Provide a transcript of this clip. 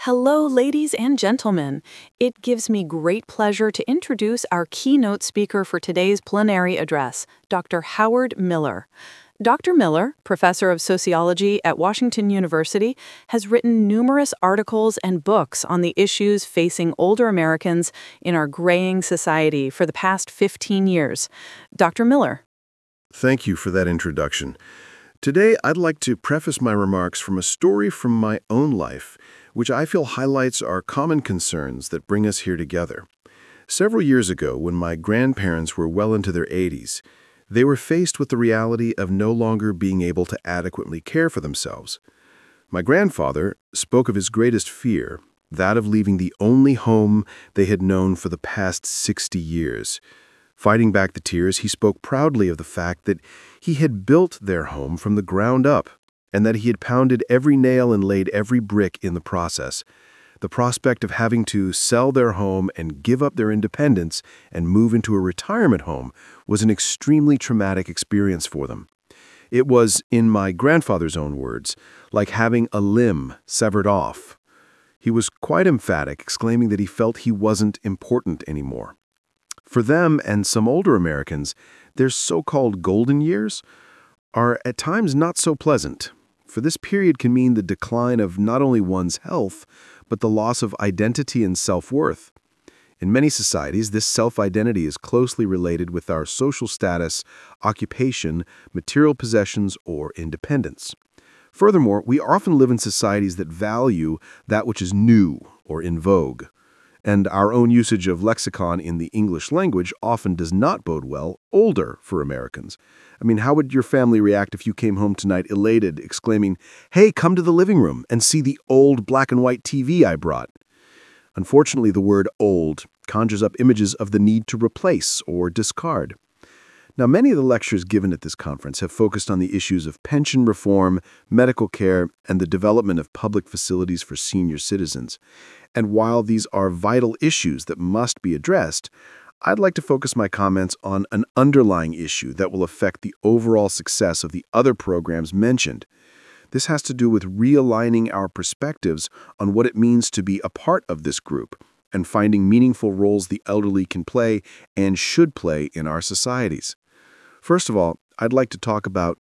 Hello, ladies and gentlemen. It gives me great pleasure to introduce our keynote speaker for today's plenary address, Dr. Howard Miller. Dr. Miller, professor of sociology at Washington University, has written numerous articles and books on the issues facing older Americans in our graying society for the past 15 years. Dr. Miller. Thank you for that introduction. Today, I'd like to preface my remarks from a story from my own life, which I feel highlights our common concerns that bring us here together. Several years ago, when my grandparents were well into their 80s, they were faced with the reality of no longer being able to adequately care for themselves. My grandfather spoke of his greatest fear, that of leaving the only home they had known for the past 60 years. Fighting back the tears, he spoke proudly of the fact that he had built their home from the ground up, and that he had pounded every nail and laid every brick in the process. The prospect of having to sell their home and give up their independence and move into a retirement home was an extremely traumatic experience for them. It was, in my grandfather's own words, like having a limb severed off. He was quite emphatic, exclaiming that he felt he wasn't important anymore. For them and some older Americans, their so-called golden years are at times not so pleasant, for this period can mean the decline of not only one's health, but the loss of identity and self-worth. In many societies, this self-identity is closely related with our social status, occupation, material possessions, or independence. Furthermore, we often live in societies that value that which is new or in vogue. And our own usage of lexicon in the English language often does not bode well older for Americans. I mean, how would your family react if you came home tonight elated, exclaiming, "Hey, come to the living room and see the old black and white TV I brought"? Unfortunately, the word old conjures up images of the need to replace or discard. Now, many of the lectures given at this conference have focused on the issues of pension reform, medical care, and the development of public facilities for senior citizens. And while these are vital issues that must be addressed, I'd like to focus my comments on an underlying issue that will affect the overall success of the other programs mentioned. This has to do with realigning our perspectives on what it means to be a part of this group and finding meaningful roles the elderly can play and should play in our societies. First of all, I'd like to talk about